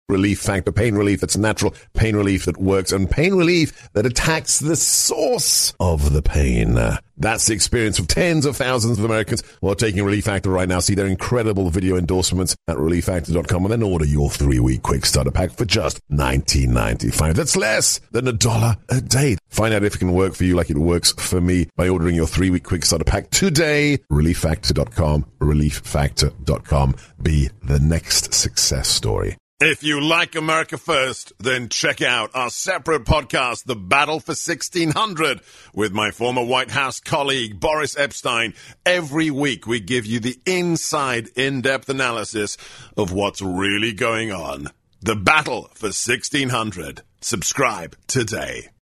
relief factor, pain relief that's natural, pain relief that works, and pain relief that attacks the source of the pain. That's the experience of tens of thousands of Americans who are taking Relief Factor right now. See their incredible video endorsements at relieffactor.com and then order your 3-week quick starter pack for just $19.95. That's less than $1 a day. Find out if it can work for you like it works for me by ordering your 3-week quick starter pack today. relieffactor.com, relieffactor.com. Be the next success story. If you like America First, then check out our separate podcast, The Battle for 1600, with my former White House colleague, Boris Epshteyn. Every week, we give you the inside, in-depth analysis of what's really going on. The Battle for 1600. Subscribe today.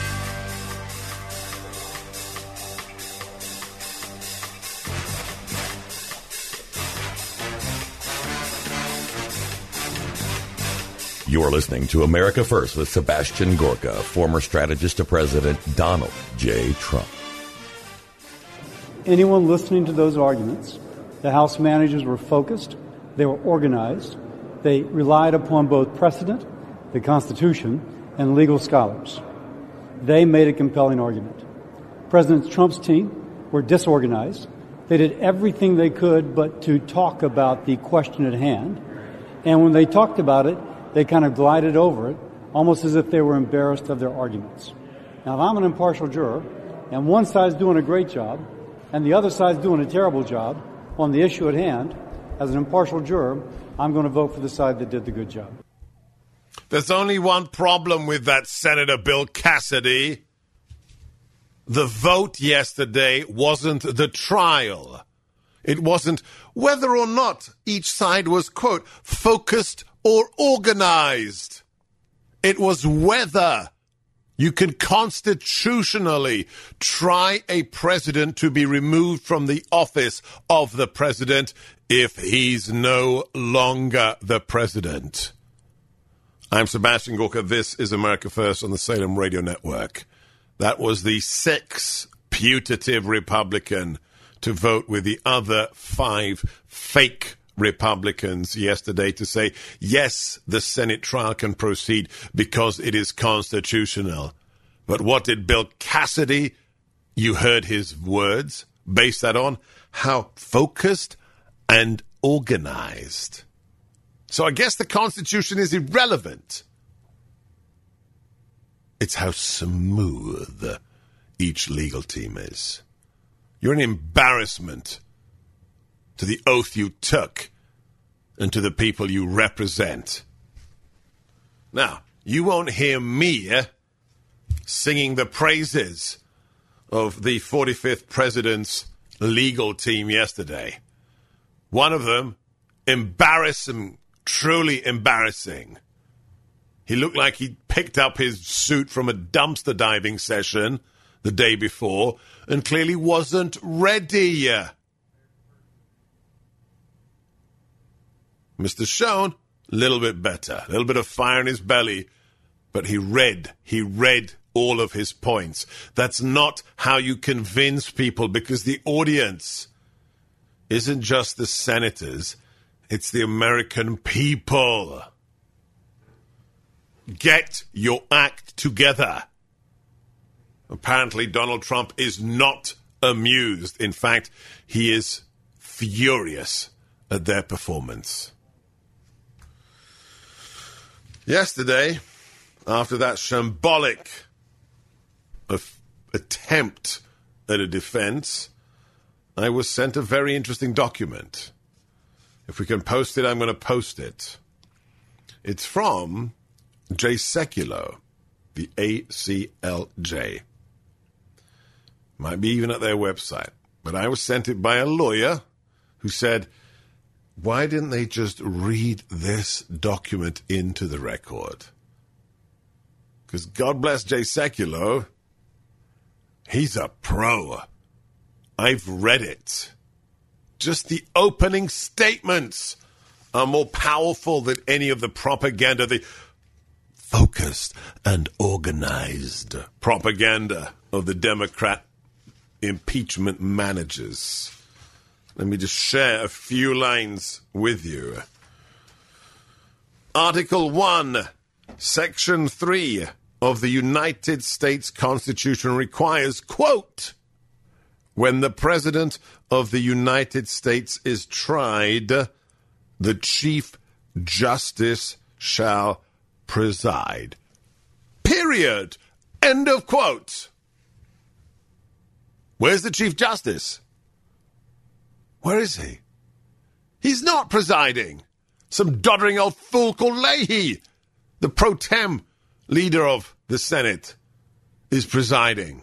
You're listening to America First with Sebastian Gorka, former strategist to President Donald J. Trump. Anyone listening to those arguments, the House managers were focused, they were organized, they relied upon both precedent, the Constitution, and legal scholars. They made a compelling argument. President Trump's team were disorganized. They did everything they could but to talk about the question at hand. And when they talked about it, they kind of glided over it, almost as if they were embarrassed of their arguments. Now, if I'm an impartial juror, and one side's doing a great job, and the other side's doing a terrible job on the issue at hand, as an impartial juror, I'm going to vote for the side that did the good job. There's only one problem with that, Senator Bill Cassidy. The vote yesterday wasn't the trial. It wasn't whether or not each side was, quote, focused or organized. It was whether you can constitutionally try a president to be removed from the office of the president if he's no longer the president. I'm Sebastian Gorka. This is America First on the Salem Radio Network. That was the 6th putative Republican to vote with the other 5 fake Republicans yesterday to say, yes, the Senate trial can proceed because it is constitutional. But what did Bill Cassidy, you heard his words, base that on? How focused and organized. So I guess the Constitution is irrelevant. It's how smooth each legal team is. You're an embarrassment to the oath you took and to the people you represent. Now, you won't hear me singing the praises of the 45th president's legal team yesterday. One of them, embarrassing, truly embarrassing. He looked like he picked up his suit from a dumpster diving session the day before and clearly wasn't ready. Mr. Schoen, a little bit better, a little bit of fire in his belly, but he read all of his points. That's not how you convince people, because the audience isn't just the senators, it's the American people. Get your act together. Apparently, Donald Trump is not amused. In fact, he is furious at their performance. Yesterday, after that shambolic attempt at a defense, I was sent a very interesting document. If we can post it, I'm going to post it. It's from Jay Sekulow, the ACLJ. Might be even at their website. But I was sent it by a lawyer who said, why didn't they just read this document into the record? Because God bless Jay Sekulow, he's a pro. I've read it. Just the opening statements are more powerful than any of the propaganda, the focused and organized propaganda of the Democrat impeachment managers. Let me just share a few lines with you. Article 1, Section 3 of the United States Constitution requires, quote, when the President of the United States is tried, the Chief Justice shall preside. Period. End of quote. Where's the Chief Justice? Where is he? He's not presiding. Some doddering old fool called Leahy, the pro tem leader of the Senate, is presiding.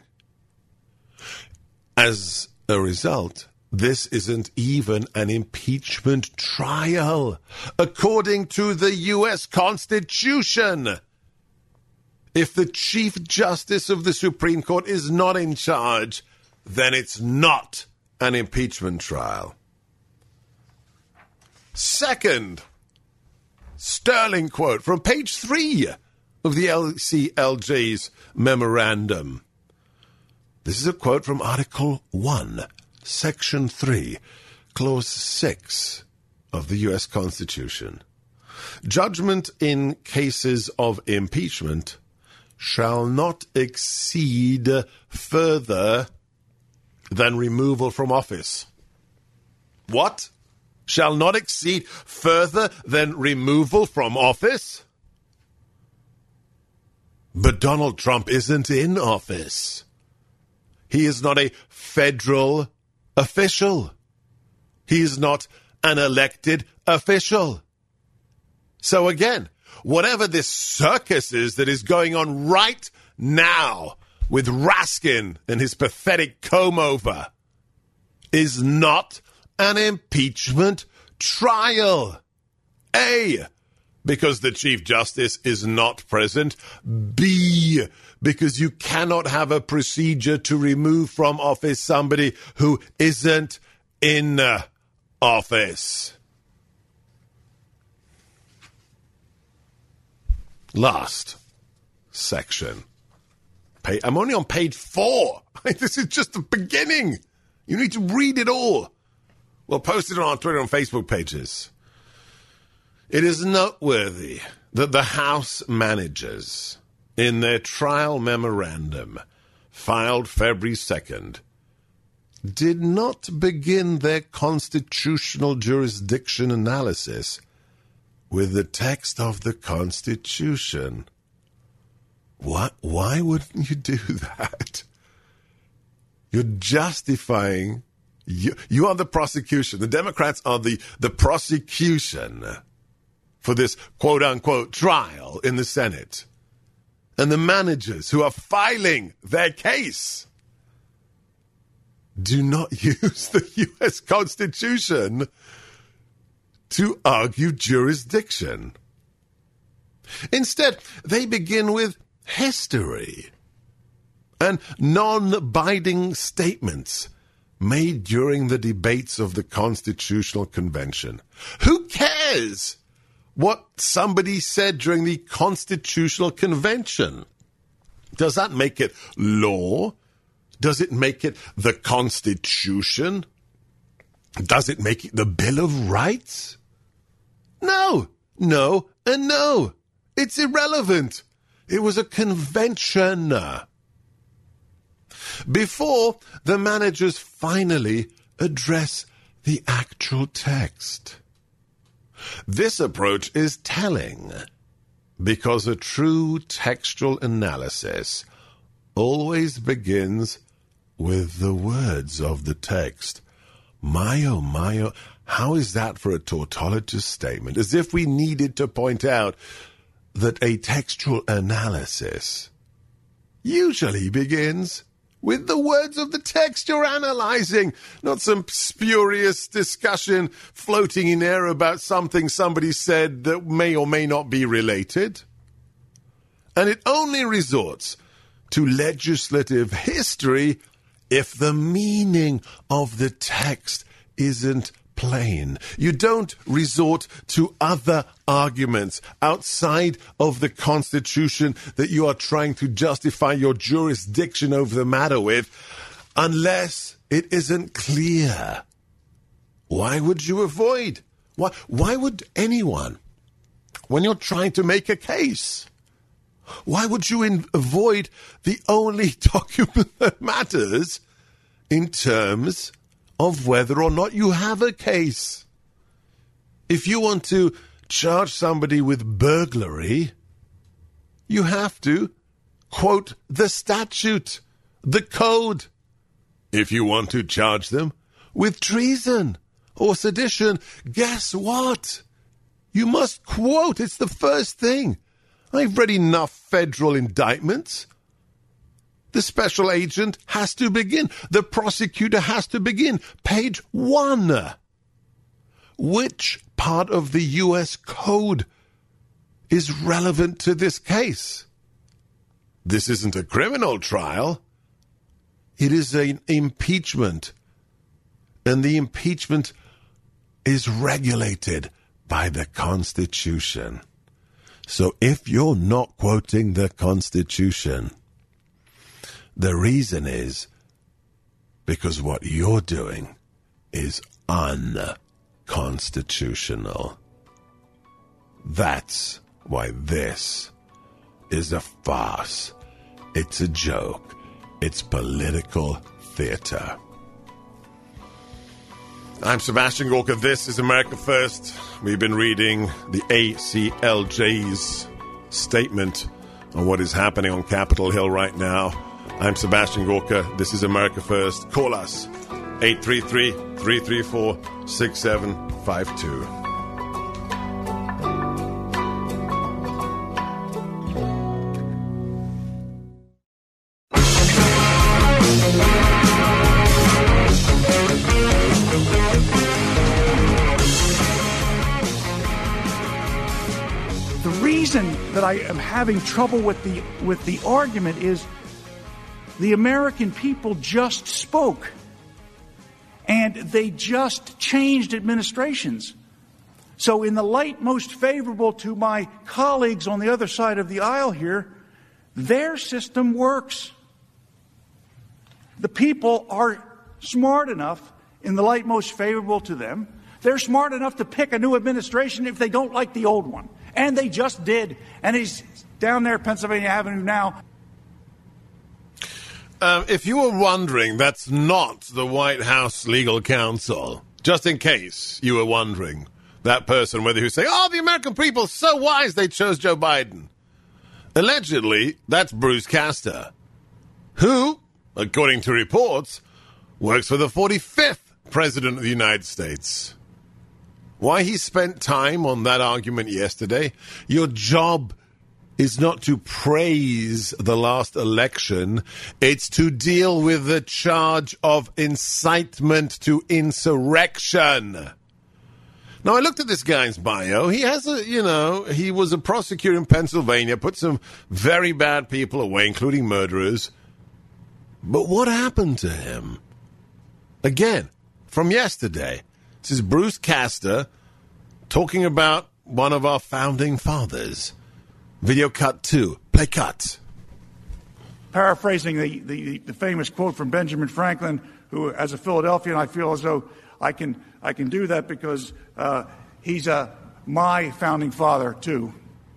As a result, this isn't even an impeachment trial, according to the U.S. Constitution. If the Chief Justice of the Supreme Court is not in charge, then it's not an impeachment trial. Second, sterling quote from page 3 of the LCLJ's memorandum. This is a quote from Article 1, Section 3, Clause 6 of the U.S. Constitution. Judgment in cases of impeachment shall not exceed further than removal from office. What? Shall not exceed further than removal from office? But Donald Trump isn't in office. He is not a federal official. He is not an elected official. So again, whatever this circus is that is going on right now with Raskin and his pathetic comb-over is not an impeachment trial. A, because the Chief Justice is not present. B, because you cannot have a procedure to remove from office somebody who isn't in office. Last section. I'm only on page 4. This is just the beginning. You need to read it all. We'll post it on our Twitter and Facebook pages. It is noteworthy that the House managers, in their trial memorandum, filed February 2nd, did not begin their constitutional jurisdiction analysis with the text of the Constitution. Why wouldn't you do that? You're justifying... You are the prosecution. The Democrats are the prosecution for this quote-unquote trial in the Senate. And the managers who are filing their case do not use the U.S. Constitution to argue jurisdiction. Instead, they begin with history and non-binding statements made during the debates of the Constitutional Convention. Who cares what somebody said during the Constitutional Convention? Does that make it law? Does it make it the Constitution? Does it make it the Bill of Rights? No, no, and no. It's irrelevant. It was a convention. Before the managers finally address the actual text. This approach is telling because a true textual analysis always begins with the words of the text. My oh, how is that for a tautologist statement? As if we needed to point out that a textual analysis usually begins with the words of the text you're analyzing, not some spurious discussion floating in air about something somebody said that may or may not be related. And it only resorts to legislative history if the meaning of the text isn't plain. You don't resort to other arguments outside of the Constitution that you are trying to justify your jurisdiction over the matter with unless it isn't clear. Why would you avoid? Why would anyone when you're trying to make a case? Why would you avoid the only document that matters in terms of whether or not you have a case? If you want to charge somebody with burglary, you have to quote the statute, the code. If you want to charge them with treason or sedition, guess what? You must quote. It's the first thing. I've read enough federal indictments. The special agent has to begin. The prosecutor has to begin. Page 1. Which part of the U.S. Code is relevant to this case? This isn't a criminal trial. It is an impeachment. And the impeachment is regulated by the Constitution. So if you're not quoting the Constitution, the reason is because what you're doing is unconstitutional. That's why this is a farce. It's a joke. It's political theater. I'm Sebastian Gorka. This is America First. We've been reading the ACLJ's statement on what is happening on Capitol Hill right now. I'm Sebastian Gorka. This is America First. Call us 833-334-6752. That I am having trouble with the argument is the American people just spoke, and they just changed administrations. So in the light most favorable to my colleagues on the other side of the aisle here, their system works. The people are smart enough, in the light most favorable to them, they're smart enough to pick a new administration if they don't like the old one. And they just did. And he's down there, Pennsylvania Avenue now. If you were wondering, that's not the White House legal counsel. Just in case you were wondering, that person, whether you say, oh, the American people are so wise they chose Joe Biden. Allegedly, that's Bruce Castor, who, according to reports, works for the 45th President of the United States. Why he spent time on that argument yesterday? Your job is not to praise the last election. It's to deal with the charge of incitement to insurrection. Now, I looked at this guy's bio. He has he was a prosecutor in Pennsylvania, put some very bad people away, including murderers. But what happened to him? Again, from yesterday. This is Bruce Castor talking about one of our founding fathers. Video cut 2. Play cut. Paraphrasing the famous quote from Benjamin Franklin, who, as a Philadelphian, I feel as though I can do that because he's my founding father, too.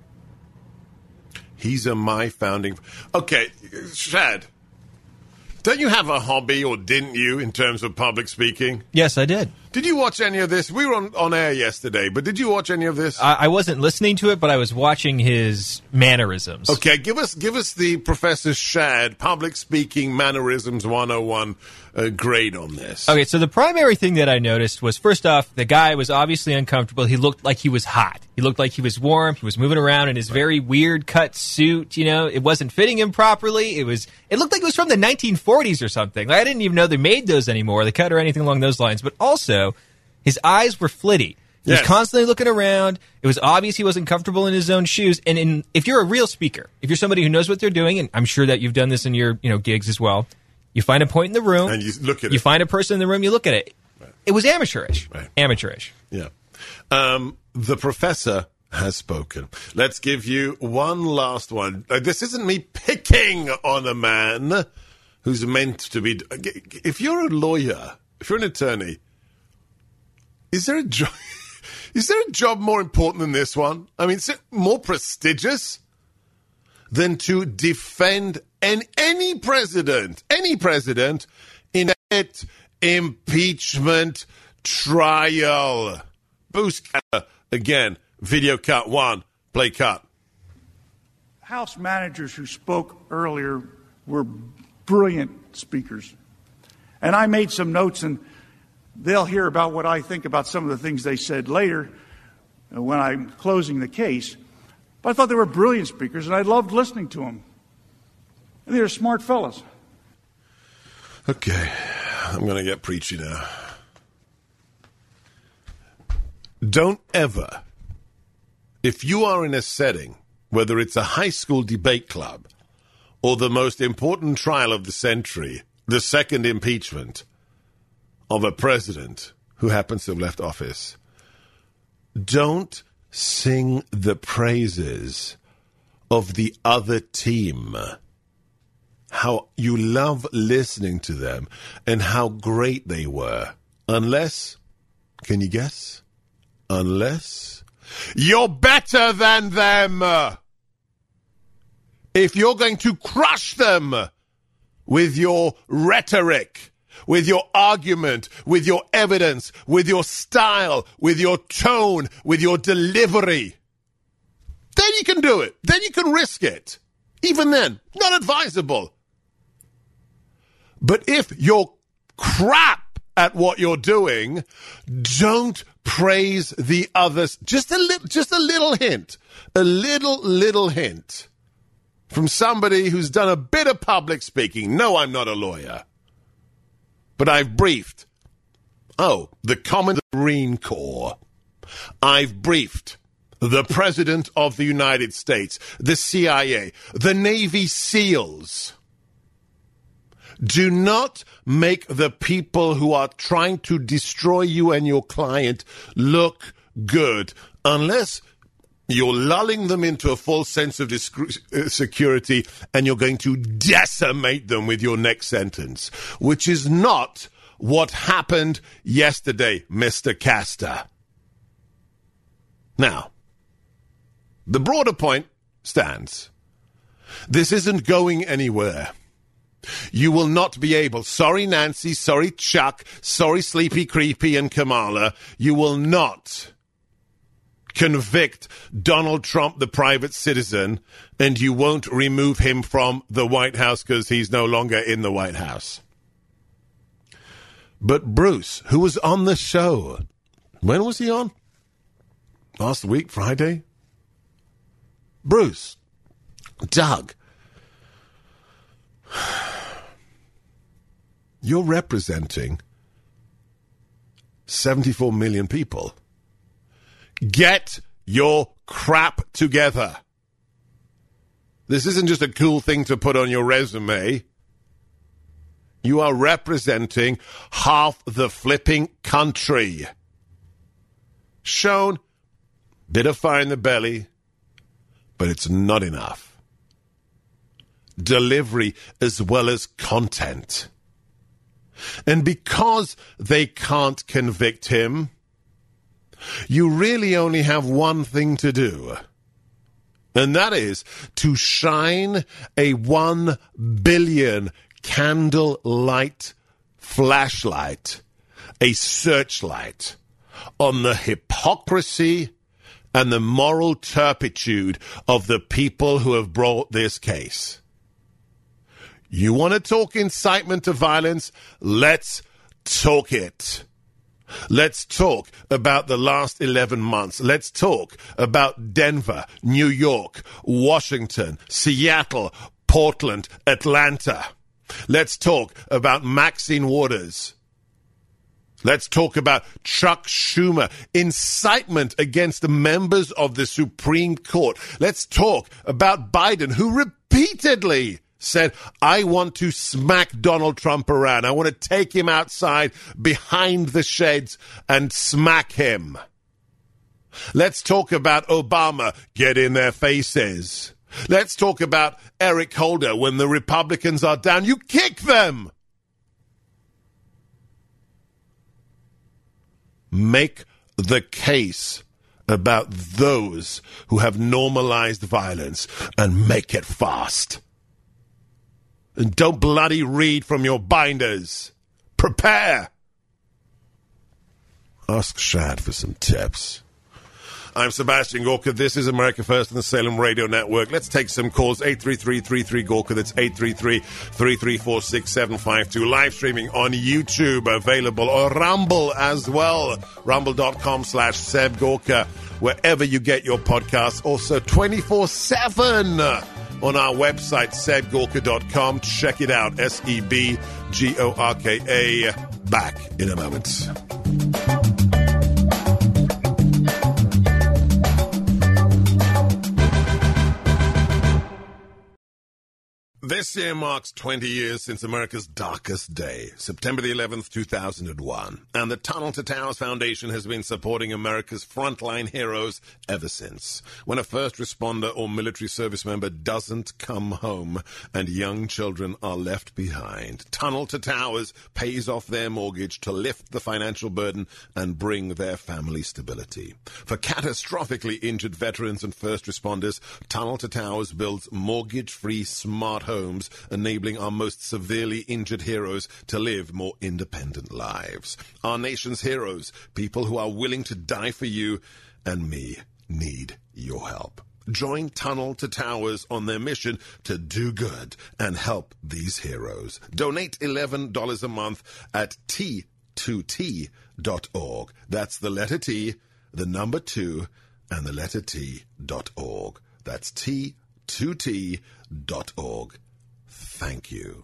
He's my founding... Okay, Shad, don't you have a hobby, or didn't you, in terms of public speaking? Yes, I did. Did you watch any of this? We were on air yesterday, but did you watch any of this? I wasn't listening to it, but I was watching his mannerisms. Okay, give us the Professor Shad public speaking mannerisms 101 grade on this. Okay, so the primary thing that I noticed was, first off, the guy was obviously uncomfortable. He looked like he was hot. He looked like he was warm. He was moving around in his very weird cut suit. It wasn't fitting him properly. It looked like it was from the 1940s or something. I didn't even know they made those anymore, the cut or anything along those lines. But also, his eyes were flitty. He was constantly looking around. It was obvious he wasn't comfortable in his own shoes. And if you're a real speaker, if you're somebody who knows what they're doing, and I'm sure that you've done this in your gigs as well, you find a point in the room, and you look at it. You find a person in the room, you look at it. Right. It was amateurish. Right. Amateurish. Yeah. The professor has spoken. Let's give you one last one. This isn't me picking on a man who's meant to be... If you're a lawyer, if you're an attorney, is there Is there a job more important than this one? I mean, is it more prestigious than to defend any president in an impeachment trial? Bruce, again, video cut 1, play cut. House managers who spoke earlier were brilliant speakers. And I made some notes, and they'll hear about what I think about some of the things they said later when I'm closing the case. But I thought they were brilliant speakers, and I loved listening to them. And they were smart fellows. Okay, I'm going to get preachy now. Don't ever, if you are in a setting, whether it's a high school debate club or the most important trial of the century, the second impeachment of a president who happens to have left office, don't sing the praises of the other team. How you love listening to them and how great they were. Unless, can you guess? Unless you're better than them. If you're going to crush them with your rhetoric, with your argument, with your evidence, with your style, with your tone, with your delivery, then you can do it. Then you can risk it. Even then, not advisable. But if you're crap at what you're doing, don't praise the others. Just a little hint. A little hint from somebody who's done a bit of public speaking. No, I'm not a lawyer. But I've briefed, the Common Marine Corps. I've briefed the President of the United States, the CIA, the Navy SEALs. Do not make the people who are trying to destroy you and your client look good unless you're lulling them into a false sense of security and you're going to decimate them with your next sentence, which is not what happened yesterday, Mr. Castor. Now, the broader point stands. This isn't going anywhere. You will not be able, sorry Nancy, sorry Chuck, sorry Sleepy Creepy and Kamala, you will not convict Donald Trump, the private citizen, and you won't remove him from the White House because he's no longer in the White House. But Bruce, who was on the show, when was he on? Last week, Friday? Bruce, Doug, you're representing 74 million people. Get your crap together. This isn't just a cool thing to put on your resume. You are representing half the flipping country. Shown, bit of fire in the belly, but it's not enough. Delivery as well as content. And because they can't convict him, you really only have one thing to do. And that is to shine a 1 billion candlelight flashlight, a searchlight, on the hypocrisy and the moral turpitude of the people who have brought this case. You want to talk incitement to violence? Let's talk it. Let's talk about the last 11 months. Let's talk about Denver, New York, Washington, Seattle, Portland, Atlanta. Let's talk about Maxine Waters. Let's talk about Chuck Schumer, incitement against the members of the Supreme Court. Let's talk about Biden, who repeatedly said, I want to smack Donald Trump around. I want to take him outside behind the sheds and smack him. Let's talk about Obama. Get in their faces. Let's talk about Eric Holder. When the Republicans are down, you kick them. Make the case about those who have normalized violence and make it fast. And don't bloody read from your binders. Prepare. Ask Shad for some tips. I'm Sebastian Gorka. This is America First on the Salem Radio Network. Let's take some calls. 833-33-GORKA. That's 833-334-6752. Live streaming on YouTube, available, or Rumble as well. Rumble.com/Seb Gorka. Wherever you get your podcasts. Also 24/7 on our website, sebgorka.com. Check it out. SEBGORKA. Back in a moment. This year marks 20 years since America's darkest day, September the 11th, 2001. And the Tunnel to Towers Foundation has been supporting America's frontline heroes ever since. When a first responder or military service member doesn't come home and young children are left behind, Tunnel to Towers pays off their mortgage to lift the financial burden and bring their family stability. For catastrophically injured veterans and first responders, Tunnel to Towers builds mortgage-free smart homes, enabling our most severely injured heroes to live more independent lives. Our nation's heroes, people who are willing to die for you and me, need your help. Join Tunnel to Towers on their mission to do good and help these heroes. Donate $11 a month at T2T.org. That's the letter T, the number 2, and the letter T.org. That's T2T.org. Thank you.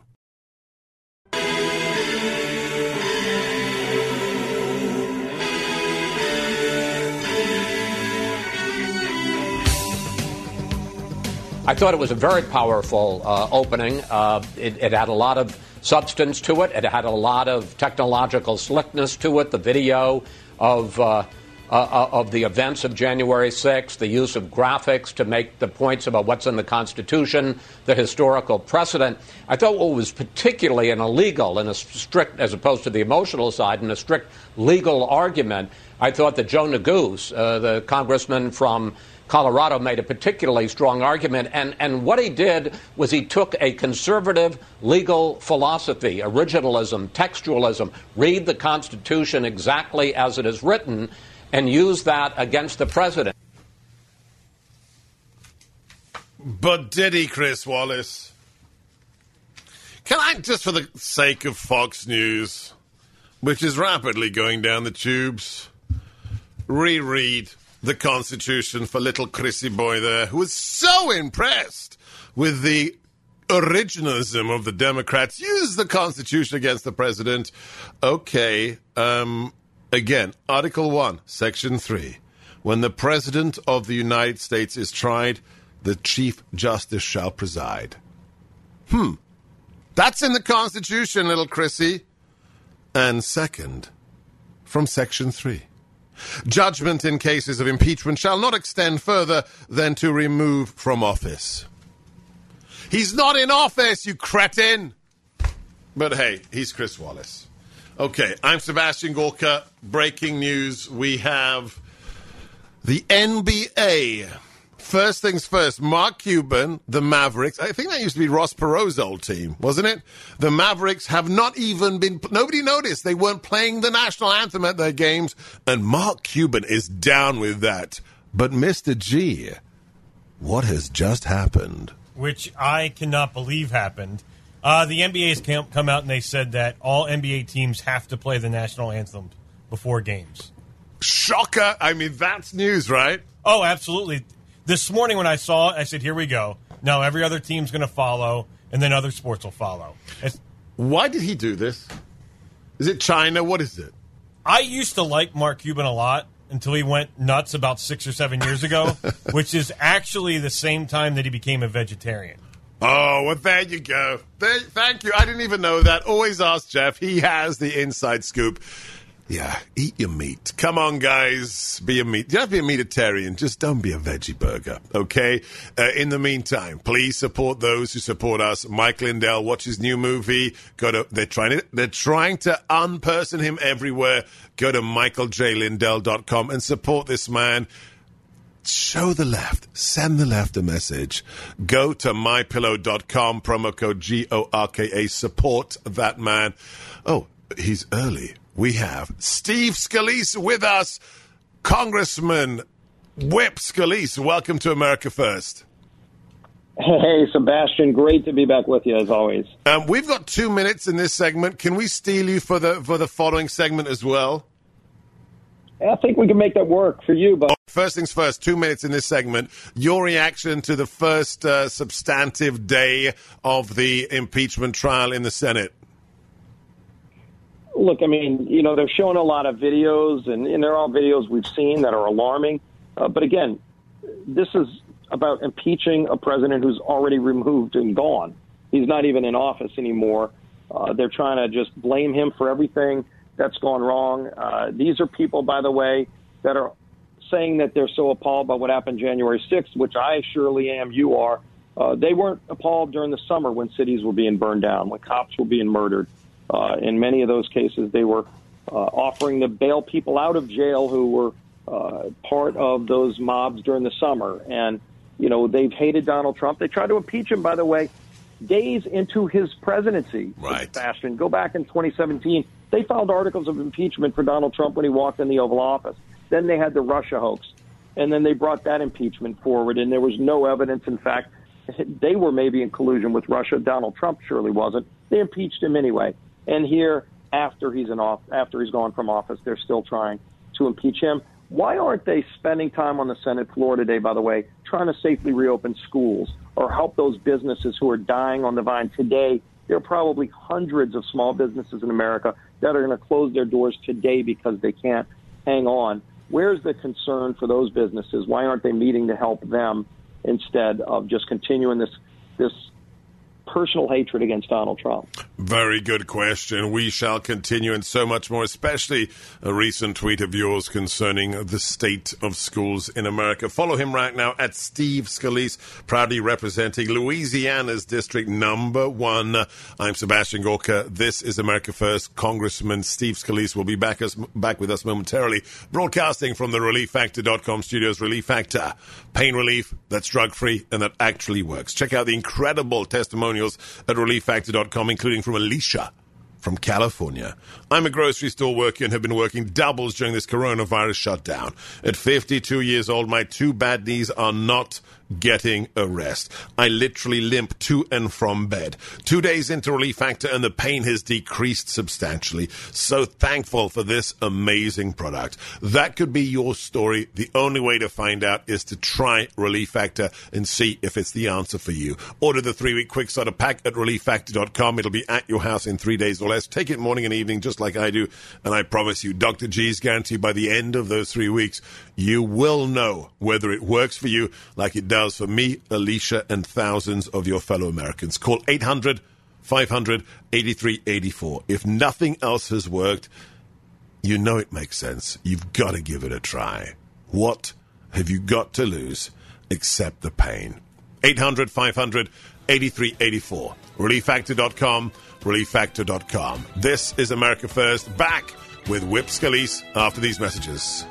I thought it was a very powerful opening. It had a lot of substance to it. It had a lot of technological slickness to it. The video of the events of January 6th, the use of graphics to make the points about what's in the Constitution, the historical precedent. I thought what was particularly in a legal, in a strict, as opposed to the emotional side, in a strict legal argument, I thought that Joe Neguse, the congressman from Colorado, made a particularly strong argument. And what he did was he took a conservative legal philosophy, originalism, textualism, read the Constitution exactly as it is written, and use that against the president. But did he, Chris Wallace? Can I, just for the sake of Fox News, which is rapidly going down the tubes, reread the Constitution for little Chrissy boy there, who was so impressed with the originalism of the Democrats? Use the Constitution against the president. Okay, again, Article 1, Section 3. When the President of the United States is tried, the Chief Justice shall preside. That's in the Constitution, little Chrissy. And second, from Section 3. Judgment in cases of impeachment shall not extend further than to remove from office. He's not in office, you cretin! But hey, he's Chris Wallace. Okay, I'm Sebastian Gorka. Breaking news, we have the NBA. First things first, Mark Cuban, the Mavericks. I think that used to be Ross Perot's old team, wasn't it? The Mavericks have not even been, nobody noticed. They weren't playing the national anthem at their games, and Mark Cuban is down with that. But Mr. G, what has just happened? Which I cannot believe happened. The NBA has come out and they said that all NBA teams have to play the national anthem before games. Shocker. I mean, that's news, right? Oh, absolutely. This morning when I saw it, I said, here we go. Now every other team's going to follow, and then other sports will follow. Why did he do this? Is it China? What is it? I used to like Mark Cuban a lot until he went nuts about 6 or 7 years ago, which is actually the same time that he became a vegetarian. Oh, well, there you go. Thank you. I didn't even know that. Always ask Jeff. He has the inside scoop. Yeah, eat your meat. Come on, guys. Be a meat. You don't have to be a meatitarian. Just don't be a veggie burger, okay? In the meantime, please support those who support us. Mike Lindell, watch his new movie. They're trying to unperson him everywhere. Go to michaeljlindell.com and support this man. Show the left. Send the left a message. Go to mypillow.com, promo code GORKA. Support that man. Oh, he's early. We have Steve Scalise with us. Congressman Whip Scalise, welcome to America First. Hey, Sebastian, great to be back with you as always. We've got 2 minutes in this segment. Can we steal you for the following segment as well? I think we can make that work for you. But First things first, 2 minutes in this segment. Your reaction to the first substantive day of the impeachment trial in the Senate. Look, I mean, they're showing a lot of videos, and they're all videos we've seen that are alarming. But again, this is about impeaching a president who's already removed and gone. He's not even in office anymore. They're trying to just blame him for everything that's gone wrong. These are people, by the way, that are saying that they're so appalled by what happened January 6th, which I surely am, you are. They weren't appalled during the summer when cities were being burned down, when cops were being murdered. In many of those cases, they were offering to bail people out of jail who were part of those mobs during the summer. And, they've hated Donald Trump. They tried to impeach him, by the way, days into his presidency. Right. Sebastian, go back in 2017. They filed articles of impeachment for Donald Trump when he walked in the Oval Office. Then they had the Russia hoax. And then they brought that impeachment forward, and there was no evidence. In fact, they were maybe in collusion with Russia. Donald Trump surely wasn't. They impeached him anyway. And here, after he's gone from office, they're still trying to impeach him. Why aren't they spending time on the Senate floor today, by the way, trying to safely reopen schools or help those businesses who are dying on the vine today? There are probably hundreds of small businesses in America that are going to close their doors today because they can't hang on. Where's the concern for those businesses? Why aren't they meeting to help them instead of just continuing this personal hatred against Donald Trump? Very good question. We shall continue, and so much more, especially a recent tweet of yours concerning the state of schools in America. Follow him right now at Steve Scalise, proudly representing Louisiana's District Number 1. I'm Sebastian Gorka. This is America First. Congressman Steve Scalise will be back with us momentarily, broadcasting from the ReliefFactor.com studios. Relief Factor, pain relief that's drug-free and that actually works. Check out the incredible testimonials at ReliefFactor.com, including from Alicia from California. I'm a grocery store worker and have been working doubles during this coronavirus shutdown. At 52 years old, my 2 bad knees are not getting a rest. I literally limp to and from bed. 2 days into Relief Factor and the pain has decreased substantially. So thankful for this amazing product. That could be your story. The only way to find out is to try Relief Factor and see if it's the answer for you. Order the 3-week quick starter pack at ReliefFactor.com. It'll be at your house in 3 days or less. Take it morning and evening just like I do. And I promise you, Dr. G's guarantee by the end of those 3 weeks, you will know whether it works for you like it does for me, Alicia, and thousands of your fellow Americans. Call 800-500-8384. If nothing else has worked, you know it makes sense. You've got to give it a try. What have you got to lose except the pain? 800-500-8384. ReliefFactor.com, ReliefFactor.com. This is America First, back with Whip Scalise after these messages.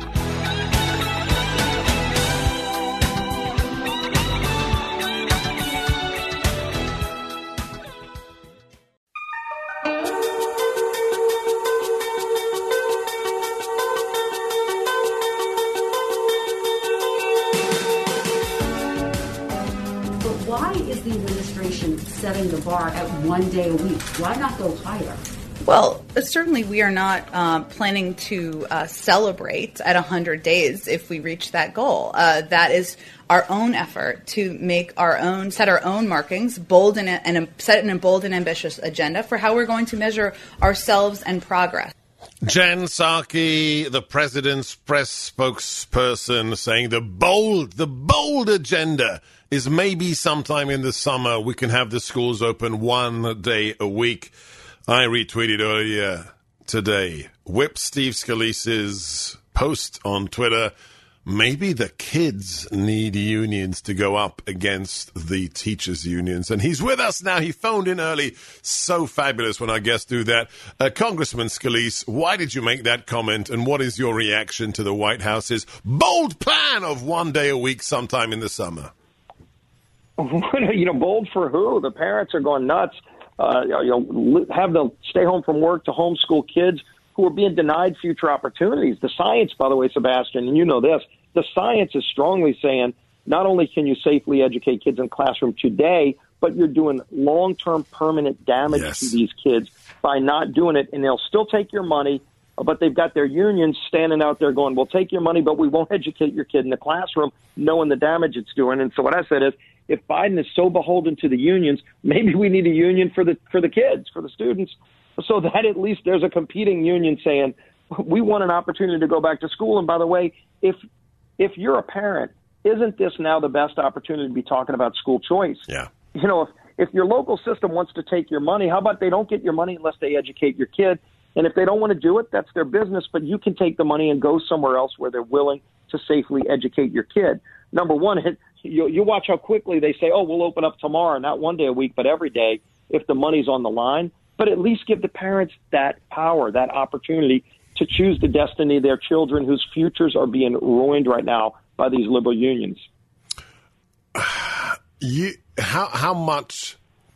Setting the bar at 1 day a week? Why not go higher? Well, certainly we are not planning to celebrate at 100 days if we reach that goal. That is our own effort to set our own markings, set an bold and ambitious agenda for how we're going to measure ourselves and progress. Jen Psaki, the president's press spokesperson, saying the bold agenda is maybe sometime in the summer we can have the schools open 1 day a week. I retweeted earlier today Whip Steve Scalise's post on Twitter. maybe the kids need unions to go up against the teachers' unions. And he's with us now. He phoned in early. So fabulous when our guests do that. Congressman Scalise, why did you make that comment? And what is your reaction to the White House's bold plan of 1 day a week sometime in the summer? Bold for who? The parents are going nuts. Have them stay home from work to homeschool kids who are being denied future opportunities. The science, by the way, Sebastian, and you know this, the science is strongly saying not only can you safely educate kids in the classroom today, but you're doing long-term permanent damage to these kids by not doing it. And they'll still take your money, but they've got their unions standing out there going, we'll take your money, but we won't educate your kid in the classroom, knowing the damage it's doing. And so what I said is, if Biden is so beholden to the unions, maybe we need a union for the kids, for the students, so that at least there's a competing union saying, we want an opportunity to go back to school. And by the way, if you're a parent, isn't this now the best opportunity to be talking about school choice? Yeah. If your local system wants to take your money, how about they don't get your money unless they educate your kid? And if they don't want to do it, that's their business, but you can take the money and go somewhere else where they're willing to safely educate your kid. Number one, you watch how quickly they say, we'll open up tomorrow, not 1 day a week, but every day if the money's on the line. But at least give the parents that power, that opportunity to choose the destiny of their children whose futures are being ruined right now by these liberal unions. How much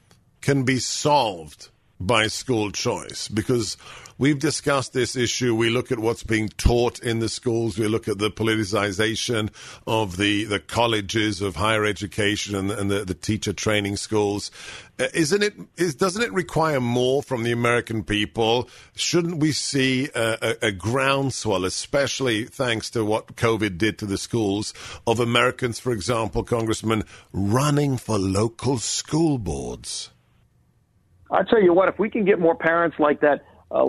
can be solved by school choice? Because we've discussed this issue. We look at what's being taught in the schools. We look at the politicization of the colleges of higher education and the teacher training schools. Doesn't it require more from the American people? Shouldn't we see a groundswell, especially thanks to what COVID did to the schools, of Americans, for example, Congressman, running for local school boards? I'll tell you what, if we can get more parents like that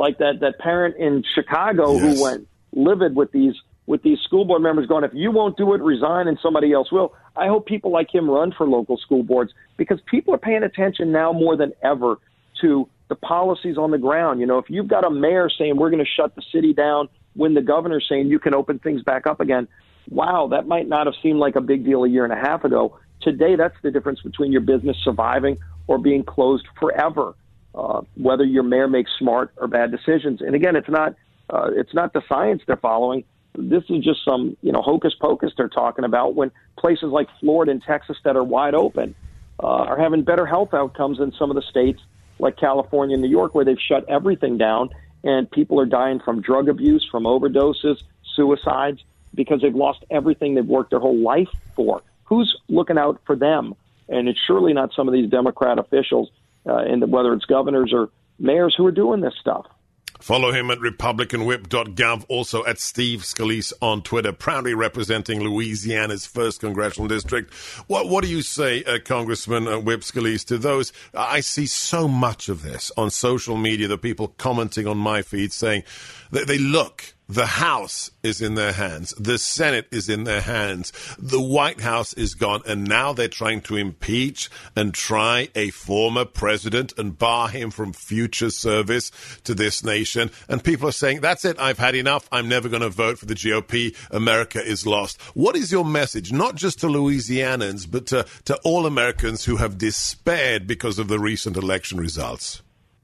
parent in Chicago who went livid with these school board members going, if you won't do it, resign and somebody else will. I hope people like him run for local school boards because people are paying attention now more than ever to the policies on the ground. If you've got a mayor saying we're going to shut the city down when the governor's saying you can open things back up again, wow, that might not have seemed like a big deal a year and a half ago. Today, that's the difference between your business surviving or being closed forever, whether your mayor makes smart or bad decisions. And again, it's not the science they're following. This is just some, hocus pocus they're talking about when places like Florida and Texas that are wide open are having better health outcomes than some of the states like California and New York where they've shut everything down and people are dying from drug abuse, from overdoses, suicides, because they've lost everything they've worked their whole life for. Who's looking out for them? And it's surely not some of these Democrat officials, whether it's governors or mayors who are doing this stuff. Follow him at republicanwhip.gov, also at Steve Scalise on Twitter, proudly representing Louisiana's 1st Congressional District. What do you say, Congressman Whip Scalise, to those? I see so much of this on social media, the people commenting on my feed saying that the House is in their hands. The Senate is in their hands. The White House is gone. And now they're trying to impeach and try a former president and bar him from future service to this nation. And people are saying, that's it. I've had enough. I'm never going to vote for the GOP. America is lost. What is your message, not just to Louisianans, but to all Americans who have despaired because of the recent election results?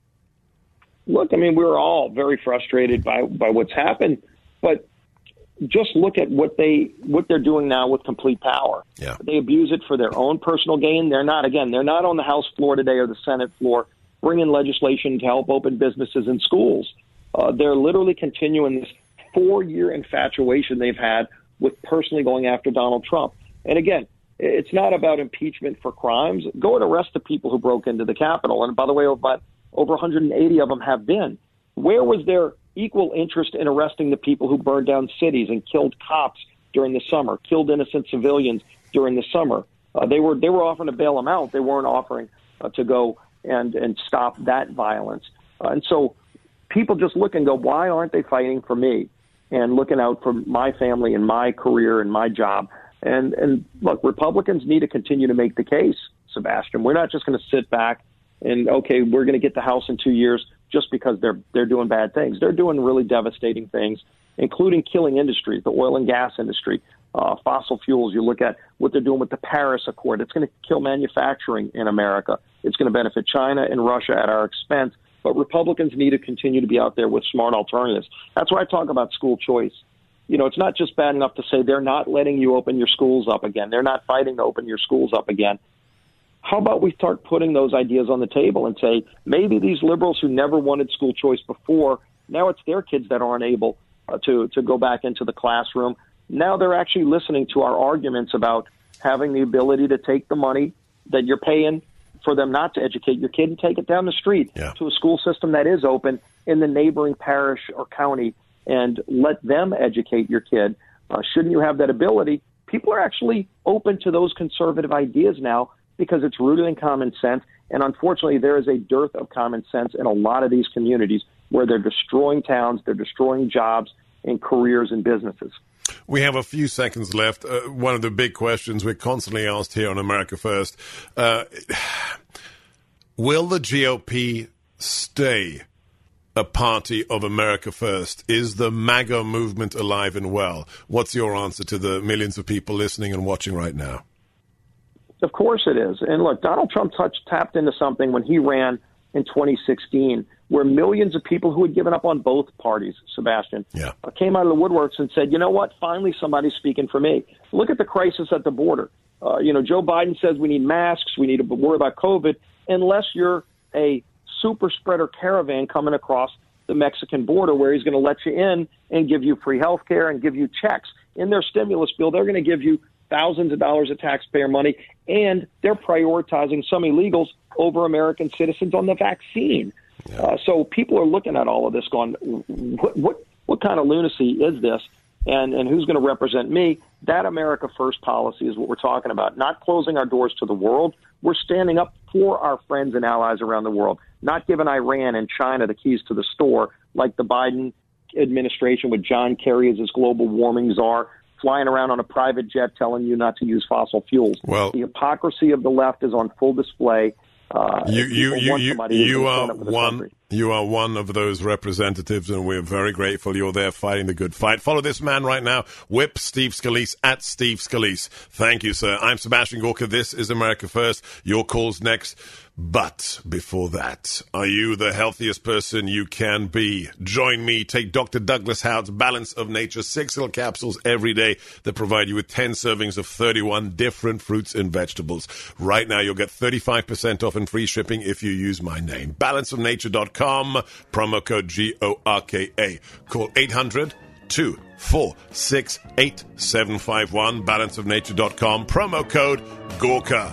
Look, we're all very frustrated by what's happened, but just look at what they're doing now with complete power. Yeah. They abuse it for their own personal gain. They're not on the House floor today or the Senate floor bringing legislation to help open businesses and schools. They're literally continuing this 4-year infatuation they've had with personally going after Donald Trump. And again, it's not about impeachment for crimes. Go and arrest the people who broke into the Capitol. And by the way, over 180 of them have been. Where was their equal interest in arresting the people who burned down cities and killed cops during the summer, killed innocent civilians during the summer? They were offering to bail them out. They weren't offering to go and stop that violence. And so people just look and go, why aren't they fighting for me and looking out for my family and my career and my job? And look, Republicans need to continue to make the case, Sebastian. We're not just going to sit back and, okay, we're going to get the House in 2 years just because they're doing bad things. They're doing really devastating things, including killing industries, the oil and gas industry, fossil fuels. You look at what they're doing with the Paris Accord. It's going to kill manufacturing in America. It's going to benefit China and Russia at our expense. But Republicans need to continue to be out there with smart alternatives. That's why I talk about school choice. It's not just bad enough to say they're not letting you open your schools up again. They're not fighting to open your schools up again. How about we start putting those ideas on the table and say, maybe these liberals who never wanted school choice before, now it's their kids that aren't able to go back into the classroom. Now they're actually listening to our arguments about having the ability to take the money that you're paying for them not to educate your kid and take it down the street to a school system that is open in the neighboring parish or county and let them educate your kid. Shouldn't you have that ability? People are actually open to those conservative ideas now because it's rooted in common sense. And unfortunately, there is a dearth of common sense in a lot of these communities where they're destroying towns, they're destroying jobs and careers and businesses. We have a few seconds left. One of the big questions we're constantly asked here on America First, will the GOP stay a party of America First? Is the MAGA movement alive and well? What's your answer to the millions of people listening and watching right now? Of course it is. And look, Donald Trump tapped into something when he ran in 2016 where millions of people who had given up on both parties, Sebastian, came out of the woodworks and said, you know what, finally somebody's speaking for me. Look at the crisis at the border. Joe Biden says we need masks, we need to worry about COVID, unless you're a super spreader caravan coming across the Mexican border where he's going to let you in and give you free health care and give you checks. In their stimulus bill, they're going to give you thousands of dollars of taxpayer money, and they're prioritizing some illegals over American citizens on the vaccine. So people are looking at all of this going, what kind of lunacy is this? And who's going to represent me? That America First policy is what we're talking about, not closing our doors to the world. We're standing up for our friends and allies around the world, not giving Iran and China the keys to the store like the Biden administration with John Kerry as his global warming czar, flying around on a private jet telling you not to use fossil fuels. Well, the hypocrisy of the left is on full display. You are one of those representatives, and we're very grateful you're there fighting the good fight. Follow this man right now, Whip Steve Scalise at Steve Scalise. Thank you, sir. I'm Sebastian Gorka. This is America First. Your call's next. But before that, are you the healthiest person you can be? Join me. Take Dr. Douglas Howard's Balance of Nature 6 little capsules every day that provide you with 10 servings of 31 different fruits and vegetables. Right now, you'll get 35% off and free shipping if you use my name. Balanceofnature.com, promo code GORKA. Call 800-246-8751, balanceofnature.com, promo code GORKA.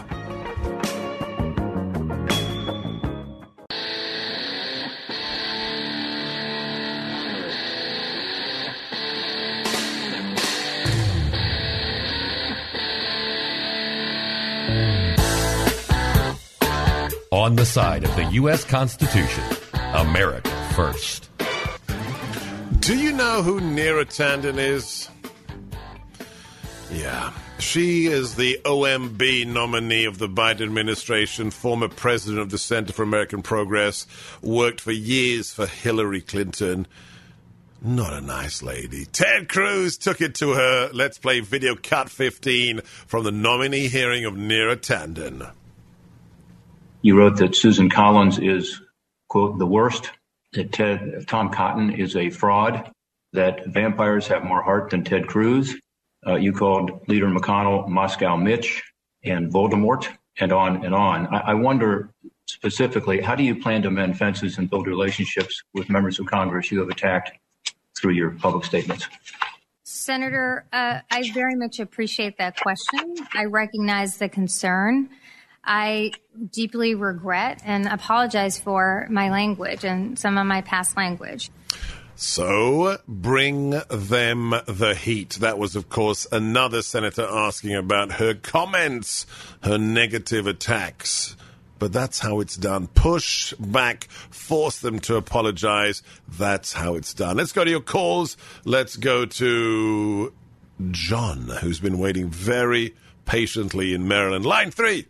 On the side of the U.S. Constitution, America First. Do you know who Neera Tanden is? Yeah. She is the OMB nominee of the Biden administration, former president of the Center for American Progress, worked for years for Hillary Clinton. Not a nice lady. Ted Cruz took it to her. Let's play video cut 15 from the nominee hearing of Neera Tanden. You wrote that Susan Collins is, quote, the worst, that Tom Cotton is a fraud, that vampires have more heart than Ted Cruz. You called Leader McConnell Moscow Mitch and Voldemort, and on and on. I wonder specifically, how do you plan to mend fences and build relationships with members of Congress you have attacked through your public statements? Senator, I very much appreciate that question. I recognize the concern. I deeply regret and apologize for my language and some of my past language. So bring them the heat. That was, of course, another senator asking about her comments, her negative attacks. But that's how it's done. Push back, force them to apologize. That's how it's done. Let's go to your calls. Let's go to John, who's been waiting very patiently in Maryland. Line 3.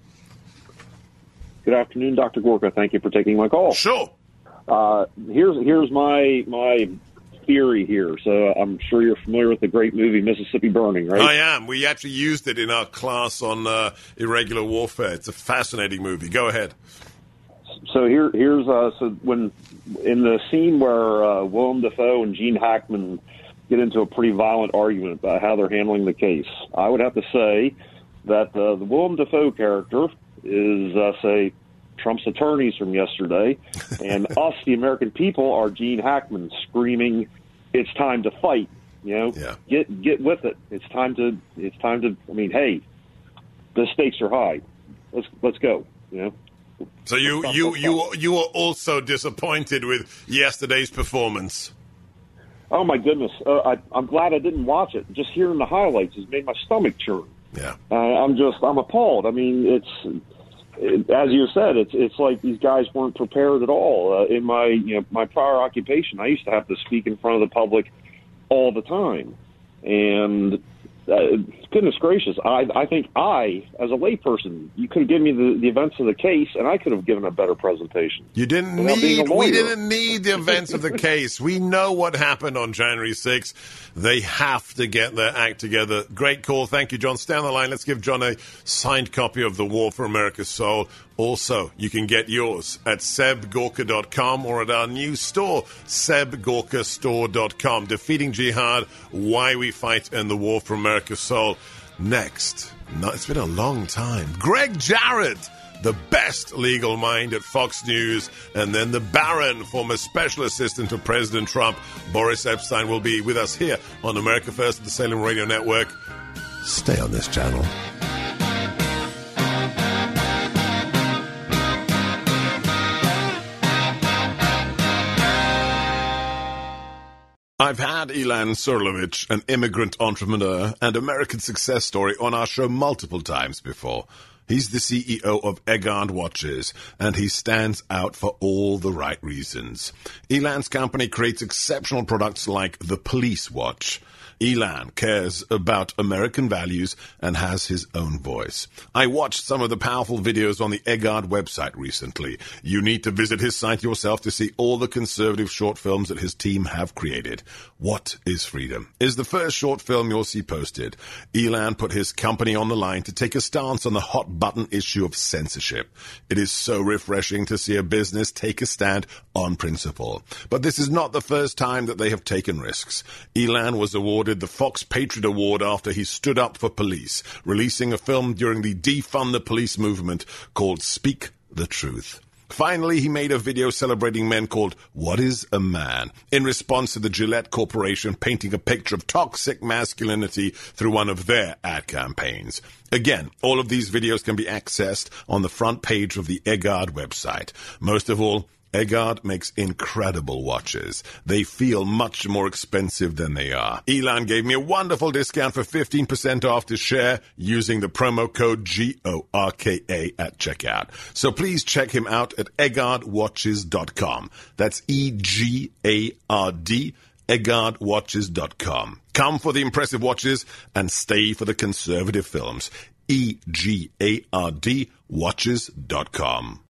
Good afternoon, Dr. Gorka. Thank you for taking my call. Sure. Here's my theory here. So I'm sure you're familiar with the great movie Mississippi Burning, right? I am. We actually used it in our class on irregular warfare. It's a fascinating movie. Go ahead. So here's so when in the scene where Willem Dafoe and Gene Hackman get into a pretty violent argument about how they're handling the case, I would have to say that the Willem Dafoe character is, say, Trump's attorneys from yesterday, and us, the American people, are Gene Hackman screaming, "It's time to fight!" Get with it. It's time to. I mean, hey, the stakes are high. Let's go. So you were also disappointed with yesterday's performance. Oh my goodness! I'm glad I didn't watch it. Just hearing the highlights has made my stomach churn. Yeah, I'm appalled. I mean, as you said, it's like these guys weren't prepared at all. In my prior occupation, I used to have to speak in front of the public all the time, and goodness gracious, I think as a layperson, you could have given me the events of the case, and I could have given a better presentation. We didn't need the events of the case. We know what happened on January 6th. They have to get their act together. Great call. Thank you, John. Stay on the line. Let's give John a signed copy of The War for America's Soul. Also, you can get yours at sebgorka.com or at our new store, sebgorkastore.com. Defeating Jihad, Why We Fight, and The War for America's Soul. Next, it's been a long time, Greg Jarrett, the best legal mind at Fox News, and then the Baron, former special assistant to President Trump, Boris Epstein, will be with us here on America First at the Salem Radio Network. Stay on this channel. I've had Ilan Surlovich, an immigrant entrepreneur and American success story, on our show multiple times before. He's the CEO of Egard Watches, and he stands out for all the right reasons. Ilan's company creates exceptional products like the Police Watch. Ilan cares about American values and has his own voice. I watched some of the powerful videos on the Egard website recently. You need to visit his site yourself to see all the conservative short films that his team have created. What is Freedom is the first short film you'll see posted. Ilan put his company on the line to take a stance on the hot-button issue of censorship. It is so refreshing to see a business take a stand on principle. But this is not the first time that they have taken risks. Ilan was awarded the Fox Patriot Award after he stood up for police, releasing a film during the Defund the Police movement called Speak the Truth. Finally, he made a video celebrating men called What is a Man? In response to the Gillette Corporation painting a picture of toxic masculinity through one of their ad campaigns. Again, all of these videos can be accessed on the front page of the Egard website. Most of all, Egard makes incredible watches. They feel much more expensive than they are. Ilan gave me a wonderful discount for 15% off to share using the promo code GORKA at checkout. So please check him out at egardwatches.com. That's EGARD, egardwatches.com. Come for the impressive watches and stay for the conservative films. EGARD watches.com.